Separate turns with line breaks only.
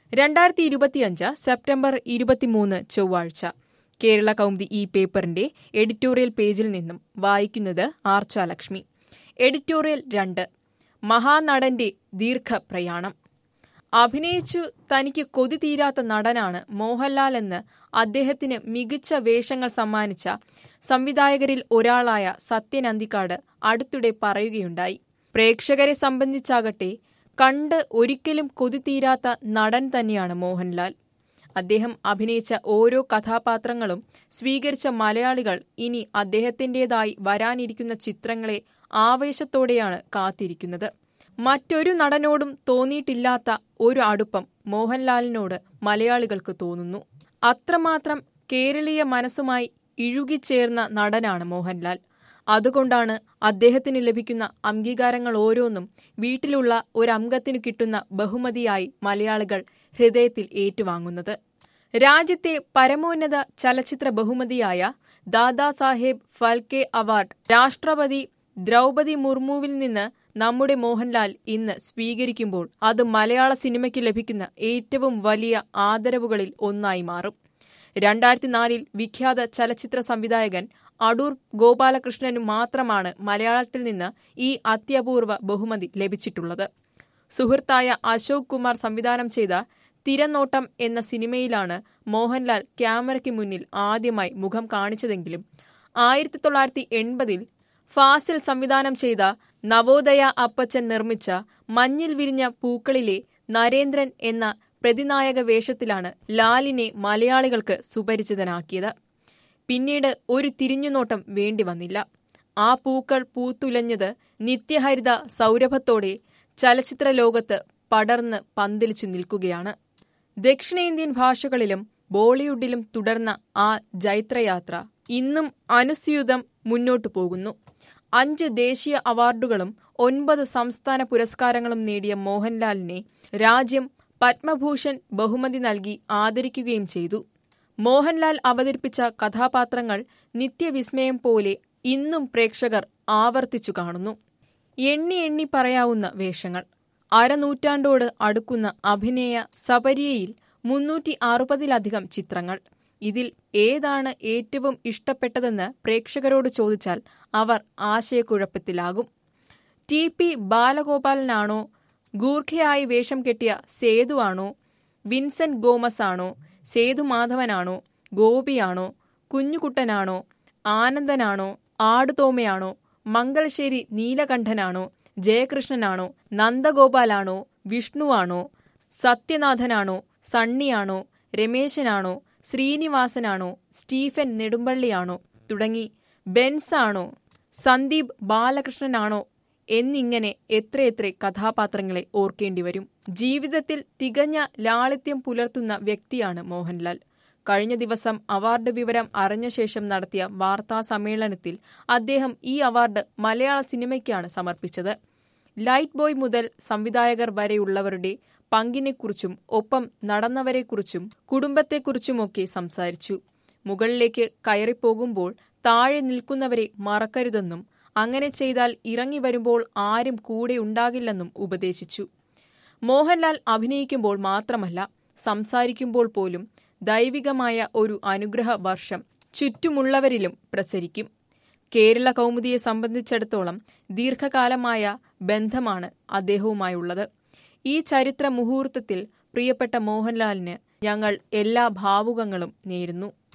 2025 September 23 ചൊവ്വാഴ്ച കേരള കൗമുദി ഈ പേപ്പറിന്റെ എഡിറ്റോറിയൽ പേജിൽ നിന്നും വായിക്കുന്നത് ആർച്ചാലക്ഷ്മി. എഡിറ്റോറിയൽ 2 മഹാനടന്റെ ദീർഘപ്രയാണം. അഭിനയിച്ചു തനിക്ക് കൊതി തീരാത്ത നടനാണ് മോഹൻലാൽ എന്ന് അദ്ദേഹത്തിന് മികച്ച വേഷങ്ങൾ സമ്മാനിച്ച സംവിധായകരിൽ ഒരാളായ സത്യൻ അന്തിക്കാട് അടുത്തിടെ പറയുകയുണ്ടായി. പ്രേക്ഷകരെ സംബന്ധിച്ചാകട്ടെ കണ്ട് ഒരിക്കലും കൊതി തീരാത്ത നടൻ തന്നെയാണ് മോഹൻലാൽ. അദ്ദേഹം അഭിനയിച്ച ഓരോ കഥാപാത്രങ്ങളും സ്വീകരിച്ച മലയാളികൾ ഇനി അദ്ദേഹത്തിൻ്റെതായി വരാനിരിക്കുന്ന ചിത്രങ്ങളെ ആവേശത്തോടെയാണ് കാത്തിരിക്കുന്നത്. മറ്റൊരു നടനോടും തോന്നിയിട്ടില്ലാത്ത ഒരു അടുപ്പം മോഹൻലാലിനോട് മലയാളികൾക്ക് തോന്നുന്നു. അത്രമാത്രം കേരളീയ മനസ്സുമായി ഇഴുകിച്ചേർന്ന നടനാണ് മോഹൻലാൽ. അതുകൊണ്ടാണ് അദ്ദേഹത്തിന് ലഭിക്കുന്ന അംഗീകാരങ്ങൾ ഓരോന്നും വീട്ടിലുള്ള ഒരംഗത്തിനു കിട്ടുന്ന ബഹുമതിയായി മലയാളികൾ ഹൃദയത്തിൽ ഏറ്റുവാങ്ങുന്നത്. രാജ്യത്തെ പരമോന്നത ചലച്ചിത്ര ബഹുമതിയായ ദാദാസാഹേബ് ഫാൽക്കെ അവാർഡ് രാഷ്ട്രപതി ദ്രൗപദി മുർമുവിൽ നിന്ന് നമ്മുടെ മോഹൻലാൽ ഇന്ന് സ്വീകരിക്കുമ്പോൾ അത് മലയാള സിനിമയ്ക്ക് ലഭിക്കുന്ന ഏറ്റവും വലിയ ആദരവുകളിൽ ഒന്നായി മാറും. 2004 വിഖ്യാത ചലച്ചിത്ര സംവിധായകൻ അടൂർ ഗോപാലകൃഷ്ണനു മാത്രമാണ് മലയാളത്തിൽ നിന്ന് ഈ അത്യപൂർവ ബഹുമതി ലഭിച്ചിട്ടുള്ളത്. സുഹൃത്തായ അശോക് കുമാർ സംവിധാനം ചെയ്ത തിരനോട്ടം എന്ന സിനിമയിലാണ് മോഹൻലാൽ ക്യാമറയ്ക്ക് മുന്നിൽ ആദ്യമായി മുഖം കാണിച്ചതെങ്കിലും 1980 ഫാസിൽ സംവിധാനം ചെയ്ത നവോദയ അപ്പച്ചൻ നിർമ്മിച്ച മഞ്ഞിൽ വിരിഞ്ഞ പൂക്കളിലെ നരേന്ദ്രൻ എന്ന പ്രതിനായക വേഷത്തിലാണ് ലാലിനെ മലയാളികൾക്ക് സുപരിചിതനാക്കിയത്. പിന്നീട് ഒരു തിരിഞ്ഞുനോട്ടം വേണ്ടി വന്നില്ല. ആ പൂക്കൾ പൂത്തുലഞ്ഞത് നിത്യഹരിത സൗരഭത്തോടെ ചലച്ചിത്ര ലോകത്ത് പടർന്ന് പന്തലിച്ചു നിൽക്കുകയാണ്. ദക്ഷിണേന്ത്യൻ ഭാഷകളിലും ബോളിവുഡിലും തുടർന്ന ആ ജൈത്രയാത്ര ഇന്നും അനുസ്യൂതം മുന്നോട്ടു പോകുന്നു. 5 ദേശീയ അവാർഡുകളും 9 സംസ്ഥാന പുരസ്കാരങ്ങളും നേടിയ മോഹൻലാലിനെ രാജ്യം പത്മഭൂഷൺ ബഹുമതി നൽകി ആദരിക്കുകയും ചെയ്തു. മോഹൻലാൽ അവതരിപ്പിച്ച കഥാപാത്രങ്ങൾ നിത്യവിസ്മയം പോലെ ഇന്നും പ്രേക്ഷകർ ആവർത്തിച്ചു കാണുന്നു. എണ്ണി എണ്ണി പറയാവുന്ന വേഷങ്ങൾ, അരനൂറ്റാണ്ടോട് അടുക്കുന്ന അഭിനയ സപര്യയിൽ 360-ലധികം ചിത്രങ്ങൾ. ഇതിൽ ഏതാണ് ഏറ്റവും ഇഷ്ടപ്പെട്ടതെന്ന് പ്രേക്ഷകരോട് ചോദിച്ചാൽ അവർ ആശയക്കുഴപ്പത്തിലാകും. ടി.പി. ബാലഗോപാലനാണോ, ഗൂർഖയായി വേഷം കെട്ടിയ സേതു ആണോ, വിൻസെന്റ് ഗോമസ് ആണോ, സേതുമാധവനാണോ, ഗോപിയാണോ, കുഞ്ഞുകുട്ടനാണോ, ആനന്ദനാണോ, ആടുതോമയാണോ, മംഗലശ്ശേരി നീലകണ്ഠനാണോ, ജയകൃഷ്ണനാണോ, നന്ദഗോപാലാണോ, വിഷ്ണുവാണോ, സത്യനാഥനാണോ, സണ്ണിയാണോ, രമേശനാണോ, ശ്രീനിവാസനാണോ, സ്റ്റീഫൻ നെടുമ്പള്ളിയാണോ തുടങ്ങി ബെൻസാണോ, സന്ദീപ് ബാലകൃഷ്ണനാണോ എന്നിങ്ങനെ എത്രയെത്ര കഥാപാത്രങ്ങളെ ഓർക്കേണ്ടിവരും. ജീവിതത്തിൽ തികഞ്ഞ ലാളിത്യം പുലർത്തുന്ന വ്യക്തിയാണ് മോഹൻലാൽ. കഴിഞ്ഞ ദിവസം അവാർഡ് വിവരം അറിഞ്ഞ ശേഷം നടത്തിയ വാർത്താ സമ്മേളനത്തിൽ അദ്ദേഹം ഈ അവാർഡ് മലയാള സിനിമയ്ക്കാണ് സമർപ്പിച്ചത്. ലൈറ്റ് ബോയ് മുതൽ സംവിധായകർ വരെയുള്ളവരുടെ പങ്കിനെക്കുറിച്ചും ഒപ്പം നടന്നവരെക്കുറിച്ചും കുടുംബത്തെക്കുറിച്ചുമൊക്കെ സംസാരിച്ചു. മുകളിലേക്ക് കയറിപ്പോകുമ്പോൾ താഴെ നിൽക്കുന്നവരെ മറക്കരുതെന്നും അങ്ങനെ ചെയ്താൽ ഇറങ്ങി വരുമ്പോൾ ആരും കൂടെ ഉണ്ടാകില്ലെന്നും ഉപദേശിച്ചു. മോഹൻലാൽ അഭിനയിക്കുമ്പോൾ മാത്രമല്ല സംസാരിക്കുമ്പോൾ പോലും ദൈവികമായ ഒരു അനുഗ്രഹ വർഷം ചുറ്റുമുള്ളവരിലും പ്രസരിക്കും. കേരള കൗമുദിയെ സംബന്ധിച്ചിടത്തോളം ദീർഘകാലമായ ബന്ധമാണ് അദ്ദേഹവുമായുള്ളത്. ഈ ചരിത്ര മുഹൂർത്തത്തിൽ പ്രിയപ്പെട്ട മോഹൻലാലിന് ഞങ്ങൾ എല്ലാ ഭാവുകങ്ങളും നേരുന്നു.